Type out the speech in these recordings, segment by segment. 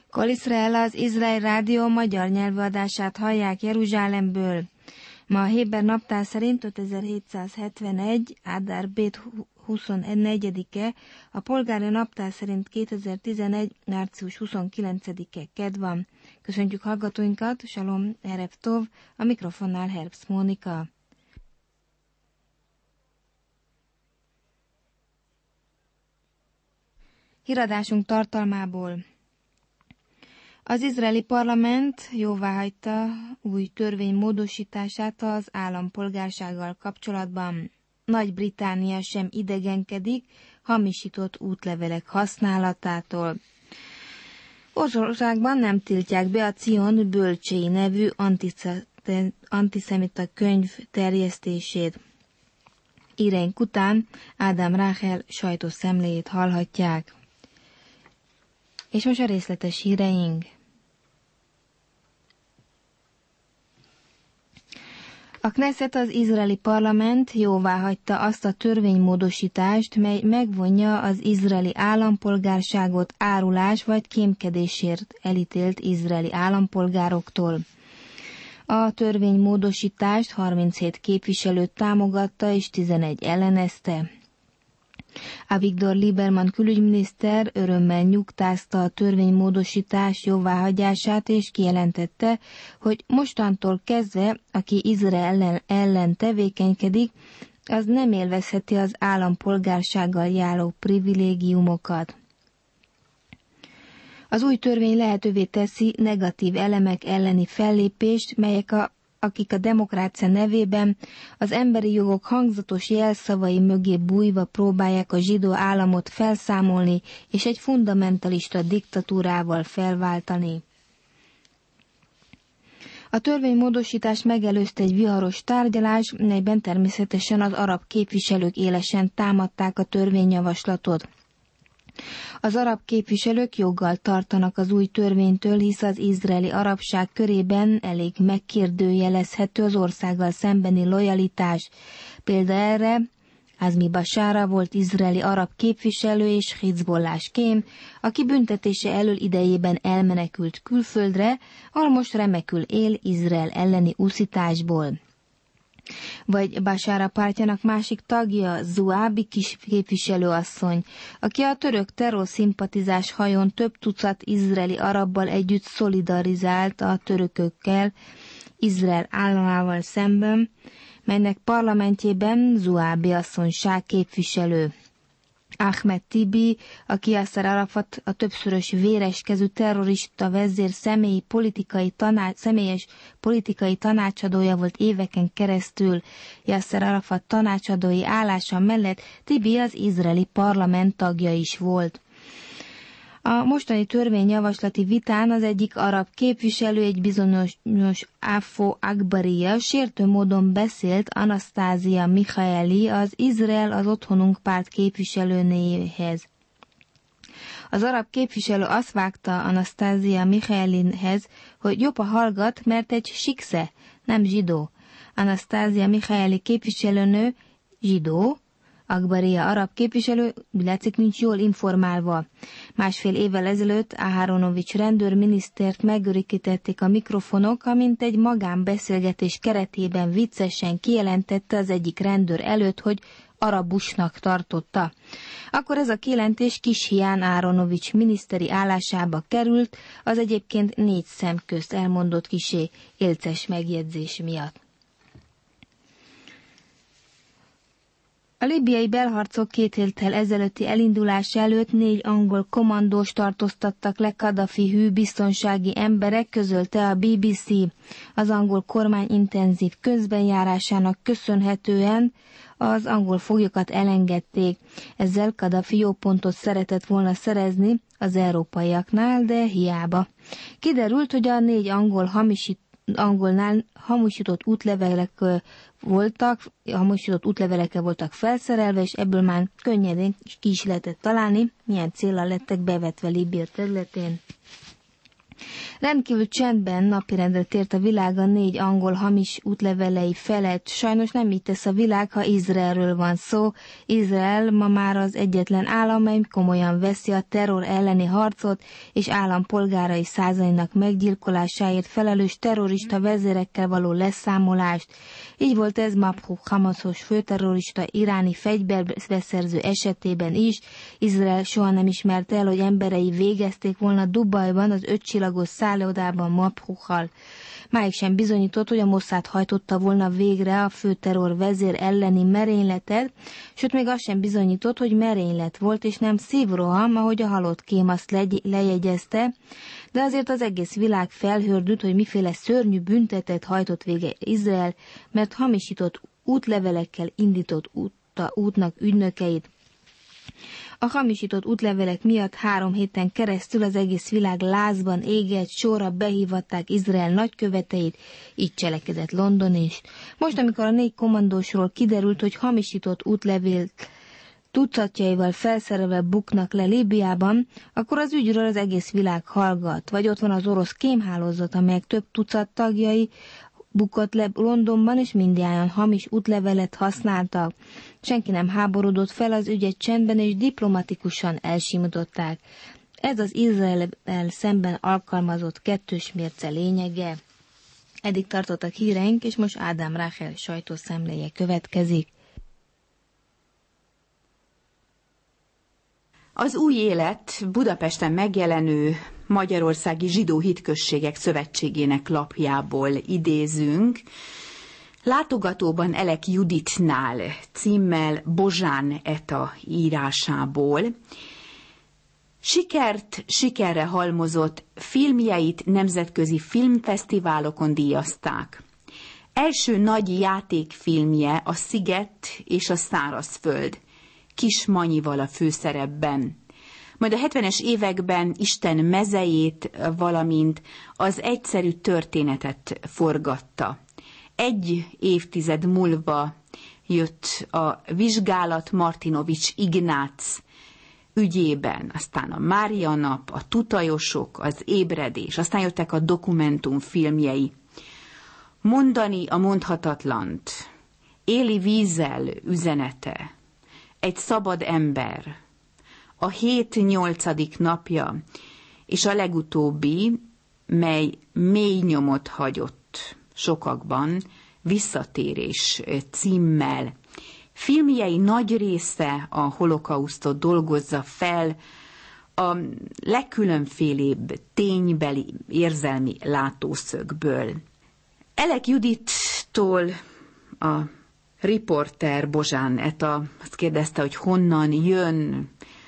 Kol Izrael, az Izrael Rádió magyar nyelvű adását hallják Jeruzsálemből. Ma a héber naptár szerint 5771. Ádár Bét 24-e, a polgári naptár szerint 2011. március 29-e kedd van. Köszöntjük hallgatóinkat, Shalom, Erev Tov, a mikrofonnál Herbst Mónika. Híradásunk tartalmából. Az izraeli parlament jóváhagyta új törvény módosítását az állampolgársággal kapcsolatban. Nagy-Britannia sem idegenkedik hamisított útlevelek használatától. Oroszországban nem tiltják be a Cion bölcsei nevű antiszemita könyv terjesztését. Híreink után Ádám Ráhel sajtószemléjét hallhatják. És most a részletes híreink. A Knesset, az izraeli parlament jóváhagyta azt a törvénymódosítást, mely megvonja az izraeli állampolgárságot árulás vagy kémkedésért elítélt izraeli állampolgároktól. A törvénymódosítást 37 képviselő támogatta és 11 ellenezte. Avigdor Lieberman külügyminiszter örömmel nyugtázta a törvénymódosítás jóváhagyását, és kijelentette, hogy mostantól kezdve, aki Izrael ellen tevékenykedik, az nem élvezheti az állampolgársággal járó privilégiumokat. Az új törvény lehetővé teszi negatív elemek elleni fellépést, melyek akik a demokrácia nevében az emberi jogok hangzatos jelszavai mögé bújva próbálják a zsidó államot felszámolni és egy fundamentalista diktatúrával felváltani. A törvénymódosítás megelőzte egy viharos tárgyalás, melyben természetesen az arab képviselők élesen támadták a törvényjavaslatot. Az arab képviselők joggal tartanak az új törvénytől, hisz az izraeli arabság körében elég megkérdőjelezhető az országgal szembeni lojalitás. Példa erre Azmi Basara volt izraeli arab képviselő és Hizbollah kém, aki büntetése elől idejében elmenekült külföldre, ahol most remekül él Izrael elleni uszításból. Vagy Basara pártjának másik tagja, Zuábi képviselőasszony, aki a török terrorszimpatizás hajón több tucat izraeli arabbal együtt szolidarizált a törökökkel Izrael államával szemben, melynek parlamentjében Zuábi asszonyság képviselő. Ahmed Tibi, aki Yasser Arafat a többszörös véreskezű terrorista vezér személyes politikai tanácsadója volt éveken keresztül. Yasser Arafat tanácsadói állása mellett Tibi az izraeli parlament tagja is volt. A mostani törvényjavaslati vitán az egyik arab képviselő, egy bizonyos Afo Agbaria sértő módon beszélt Anasztázia Michaeli, az Izrael az otthonunk párt képviselőnéhez. Az arab képviselő azt vágta Anasztázia Michaelihez, hogy jobb a hallgat, mert egy siksze, nem zsidó. Anasztázia Michaeli képviselőnő zsidó, Agbaria arab képviselő, úgy látszik, nincs jól informálva. Másfél évvel ezelőtt Aharonovics rendőrminisztert megörökítették a mikrofonok, amint egy magánbeszélgetés keretében viccesen kijelentette az egyik rendőr előtt, hogy arabusnak tartotta. Akkor ez a kijelentés kis hián Aharonovics miniszteri állásába került, az egyébként 4 szem közt elmondott kisé élces megjegyzés miatt. A líbiai belharcok 2 héttel ezelőtti elindulása előtt 4 angol kommandós tartóztattak le Kadhafi hű biztonsági emberek, közölte a BBC. Az angol kormány intenzív közbenjárásának köszönhetően az angol foglyokat elengedték. Ezzel Kadhafi jó pontot szeretett volna szerezni az európaiaknál, de hiába. Kiderült, hogy a 4 angolnál hamisított útlevelekkel voltak felszerelve, és ebből már könnyedén ki is lehetett találni, milyen céllal lettek bevetve Líbia területén. Rendkívül csendben napirendre tért a világ a 4 angol hamis útlevelei felett. Sajnos nem így tesz a világ, ha Izraelről van szó. Izrael ma már az egyetlen állam, mely komolyan veszi a terror elleni harcot, és állampolgárai százainak meggyilkolásáért felelős terrorista vezérekkel való leszámolást. Így volt ez Mabhouh Hamasos főterrorista iráni fegyverbeszerző esetében is. Izrael soha nem ismerte el, hogy emberei végezték volna Dubajban az 5 csillagos szállodában Mabhouh-hal. Máig sem bizonyított, hogy a Mossad hajtotta volna végre a főterror vezér elleni merényletet, sőt még az sem bizonyított, hogy merénylet volt, és nem szívroham, ahogy a halott kém azt lejegyezte, de azért az egész világ felhördült, hogy miféle szörnyű büntetet hajtott vége Izrael, mert hamisított útlevelekkel indított útnak ügynökeit. A hamisított útlevelek miatt 3 héten keresztül az egész világ lázban égett, sorra behívatták Izrael nagyköveteit, így cselekedett London is. Most, amikor a 4 kommandósról kiderült, hogy hamisított útlevélt tucatjaival felszerelve buknak le Líbiában, akkor az ügyről az egész világ hallgat. Vagy ott van az orosz kémhálózat, amelyek több tucat tagjai bukott le Londonban, és mindjárt hamis útlevelet használtak. Senki nem háborodott fel, az ügyet csendben és diplomatikusan elsimították. Ez az Izrael szemben alkalmazott kettős mérce lényege. Eddig tartottak híreink, és most Ádám Ráhel sajtószemléje következik. Az Új Élet Budapesten megjelenő Magyarországi Zsidó Hitközségek Szövetségének lapjából idézünk. Látogatóban Elek Juditnál címmel Bozsán Eta írásából. Sikerre halmozott filmjeit nemzetközi filmfesztiválokon díjazták. Első nagy játékfilmje a Sziget és a Szárazföld, Kis Manyival a főszerepben. Majd a 70-es években Isten mezejét, valamint az Egyszerű történetet forgatta. 1 évtized múlva jött a vizsgálat Martinovics Ignác ügyében, aztán a Mária nap, a Tutajosok, az Ébredés, aztán jöttek a dokumentumfilmjei. Mondani a mondhatatlant, Éli Wiesel üzenete, Egy szabad ember, a 7-8. napja, és a legutóbbi, mely mély nyomot hagyott sokakban, Visszatérés címmel. Filmjei nagy része a holokausztot dolgozza fel, a legkülönfélébb ténybeli érzelmi látószögből. Elek Judittól a riporter Bozsán Eta azt kérdezte, hogy honnan jön,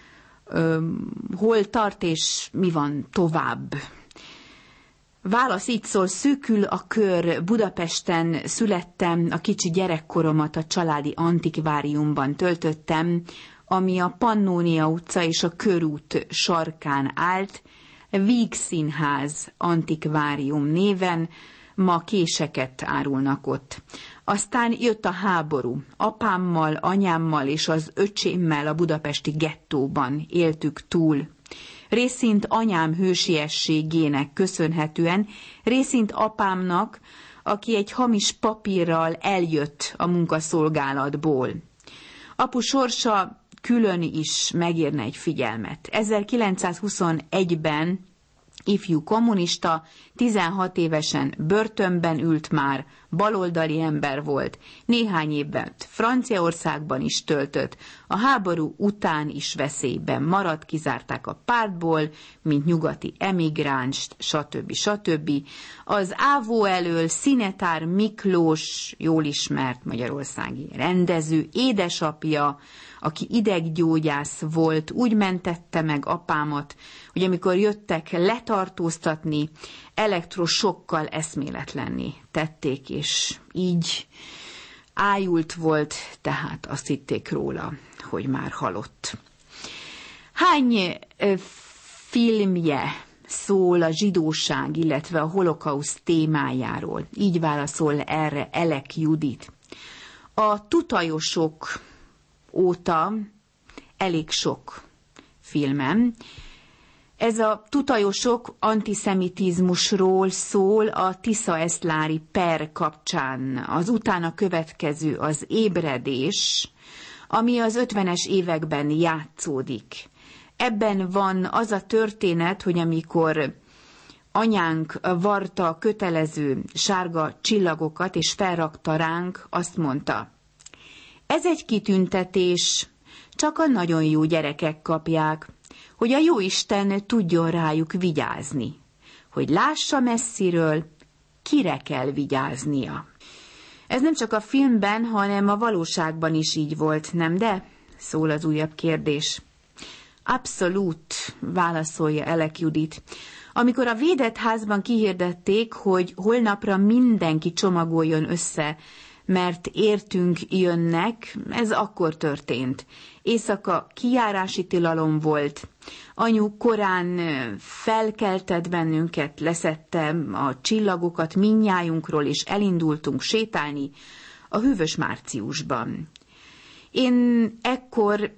hol tart és mi van tovább. Válasz így szól: szűkül a kör, Budapesten születtem, a kicsi gyerekkoromat a családi antikváriumban töltöttem, ami a Pannónia utca és a Körút sarkán állt, Vígszínház antikvárium néven, ma késeket árulnak ott. Aztán jött a háború. Apámmal, anyámmal és az öcsémmel a budapesti gettóban éltük túl. Részint anyám hősiességének köszönhetően, részint apámnak, aki egy hamis papírral eljött a munkaszolgálatból. Apu sorsa külön is megérne egy figyelmet. 1921-ben ifjú kommunista, 16 évesen börtönben ült már, baloldali ember volt, néhány évben Franciaországban is töltött, a háború után is veszélyben maradt, kizárták a pártból, mint nyugati emigránst, stb. Az ávó elől Szinetár Miklós, jól ismert magyarországi rendező, édesapja, aki ideggyógyász volt, úgy mentette meg apámat, hogy amikor jöttek letartóztatni, elektrosokkal eszméletlenné tették, és így ájult volt, tehát azt hitték róla, hogy már halott. Hány filmje szól a zsidóság, illetve a holokauszt témájáról? Így válaszol erre Elek Judit. A Ez a tutajosok antiszemitizmusról szól a tiszaesztlári per kapcsán, az utána következő az ébredés, ami az 50-es években játszódik. Ebben van az a történet, hogy amikor anyánk varta a kötelező sárga csillagokat és felrakta ránk, azt mondta: ez egy kitüntetés, csak a nagyon jó gyerekek kapják, hogy a Jóisten tudjon rájuk vigyázni, hogy lássa messziről, kire kell vigyáznia. Ez nem csak a filmben, hanem a valóságban is így volt, nem de? Szól az újabb kérdés. Abszolút, válaszolja Elek Judit. Amikor a védett házban kihirdették, hogy holnapra mindenki csomagoljon össze, mert értünk jönnek, ez akkor történt. Éjszaka kijárási tilalom volt. Anyu korán felkeltett bennünket, leszedte a csillagokat mindnyájunkról, és elindultunk sétálni a hűvös márciusban. Én ekkor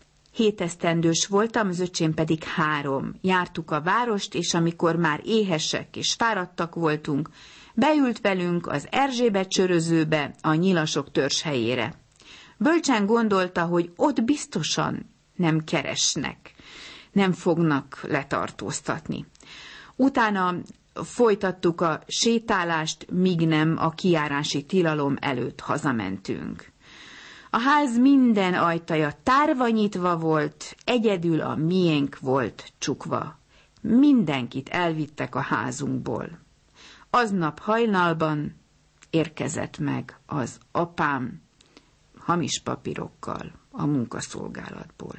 7 esztendős voltam, az öcsém pedig 3. Jártuk a várost, és amikor már éhesek és fáradtak voltunk, beült velünk az Erzsébet csörözőbe, a nyilasok törzshelyére. Bölcsen gondolta, hogy ott biztosan nem keresnek, nem fognak letartóztatni. Utána folytattuk a sétálást, míg nem a kijárási tilalom előtt hazamentünk. A ház minden ajtaja tárva nyitva volt, egyedül a miénk volt csukva. Mindenkit elvittek a házunkból. Aznap hajnalban érkezett meg az apám hamis papírokkal a munkaszolgálatból.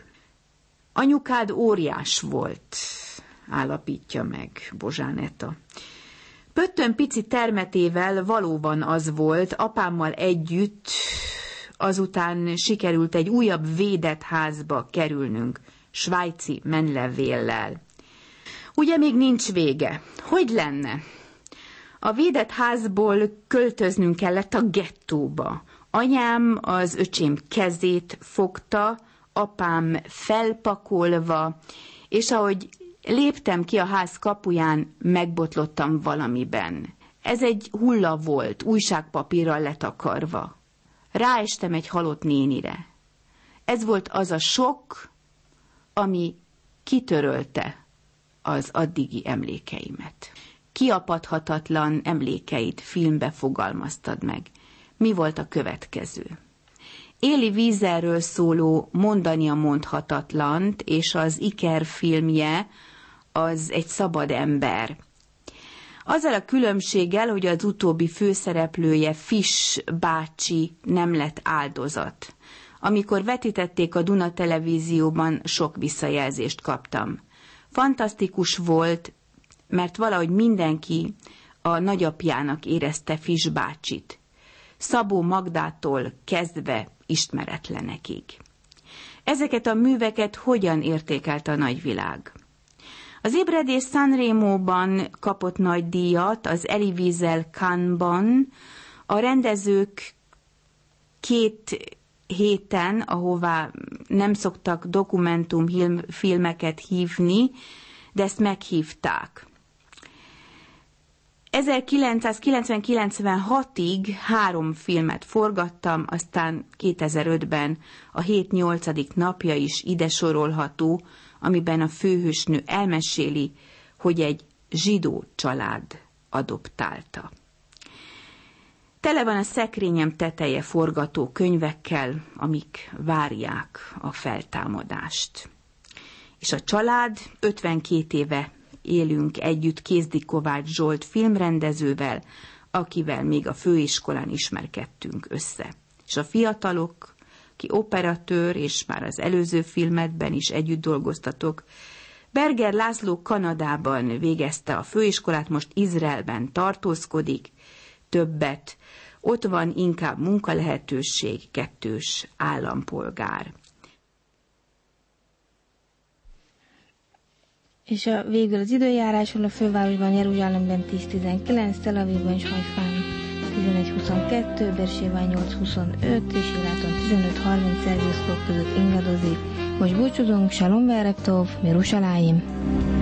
Anyukád óriás volt, állapítja meg Bozsánetta. Pöttön pici termetével valóban az volt, apámmal együtt. Azután sikerült egy újabb védett házba kerülnünk, svájci menlevéllel. Ugye még nincs vége. Hogy lenne? A védett házból költöznünk kellett a gettóba. Anyám az öcsém kezét fogta, apám felpakolva, és ahogy léptem ki a ház kapuján, megbotlottam valamiben. Ez egy hulla volt, újságpapírral letakarva. Ráestem egy halott nénire. Ez volt az a sok, ami kitörölte az addigi emlékeimet. Kiapadhatatlan emlékeit filmbe fogalmaztad meg. Mi volt a következő? Éli Wieselről szóló Mondania mondhatatlant, és az Iker filmje az egy szabad ember. Azzal a különbséggel, hogy az utóbbi főszereplője, Fisch bácsi nem lett áldozat. Amikor vetítették a Duna televízióban, sok visszajelzést kaptam. Fantasztikus volt, mert valahogy mindenki a nagyapjának érezte Fisch bácsit. Szabó Magdától kezdve ismeretlenekig. Ezeket a műveket hogyan értékelte a nagyvilág? Az ébredés Sanremóban kapott nagy díjat, az Elie Wiesel Cannes-ban, a rendezők 2 héten, ahová nem szoktak dokumentumfilmeket hívni, de ezt meghívták. 1990-96-ig 3 filmet forgattam, aztán 2005-ben a 7-8. napja is ide sorolható, amiben a főhősnő elmeséli, hogy egy zsidó család adoptálta. Tele van a szekrényem teteje forgatókönyvekkel, amik várják a feltámadást. És a család 52 éve élünk együtt Kézdi Kovács Zsolt filmrendezővel, akivel még a főiskolán ismerkedtünk össze. És a fiatalok, ki operatőr, és már az előző filmedben is együtt dolgoztatok. Berger László Kanadában végezte a főiskolát, most Izraelben tartózkodik, többet. Ott van inkább munkalehetőség, 2-s állampolgár. És végül az időjárásról: a fővárosban, Jeruzsálemben 10-19, Tel Avivban és Hajfán 11-22, Bersébán 8-25 és Iláton 15-30 Celsius fok között ingadozik. Most búcsúzunk, Shalom Verektov, Jeruzsálem!